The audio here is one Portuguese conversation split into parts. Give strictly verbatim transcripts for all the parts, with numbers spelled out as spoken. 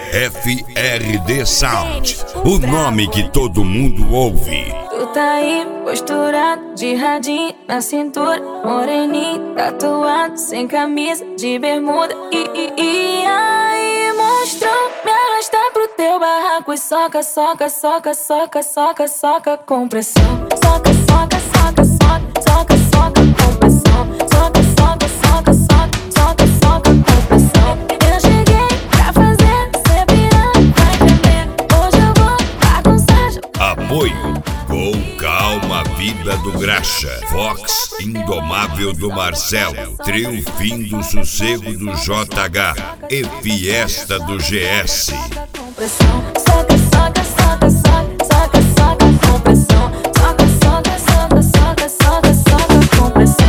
F R D Sound, o nome que todo mundo ouve. Tu tá aí, posturado, de radinho na cintura, moreninho, tatuado, sem camisa, de bermuda. E, e, e aí, monstrão, me arrasta pro teu barraco e soca, soca, soca, soca, soca, soca com pressão. Soca, soca, soca, soca, soca, soca com pressão. Soca, soca, soca, soca, soca, soca com pressão. Eu cheguei pra fazer cê pirar, vai tremer. Hoje eu vou bagunçar. Apoio Com Calma Vida do Graxa, Fox Indomável do Marcelo, Trio Fim do Sossego do J H e Fiesta do G S. Soca, soca, soca, soca, soca, soca com pressão. Soca, soca, soca, soca, soca, soca com pressão.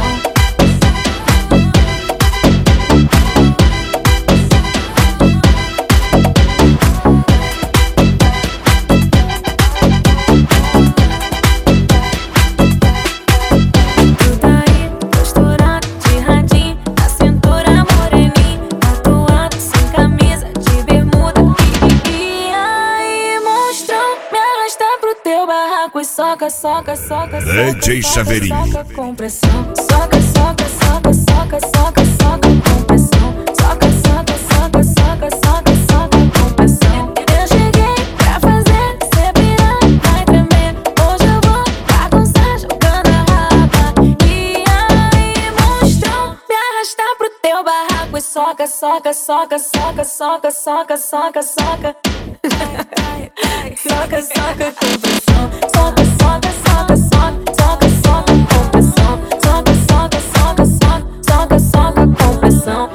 Tu tá aí, posturado, de radinho na cintura, moreninho, tatuado, sem camisa, de bermuda. E aí, monstrão, me arrasta pro teu barraco e soca, soca, soca, soca, D J soca, Saveirinho. soca com pressão. Soca, soca, soca, soca, soca, soca com pressão. Soca, soca, soca, soca, soca, soca com pressão. Eu cheguei pra fazer cê pirar, vai tremer. Hoje eu vou bagunçar jogando a raba. E aí, monstrão, me arrasta pro teu barraco e soca, soca, soca, soca, soca, soca, soca, soca. Soca, soca com pressão. Soca, soca, soca, soca, soca, soca com pressão. Soca, soca, soca, soca, soca, soca com pressão.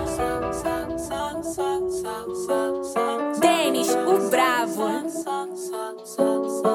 Denis, o bravo.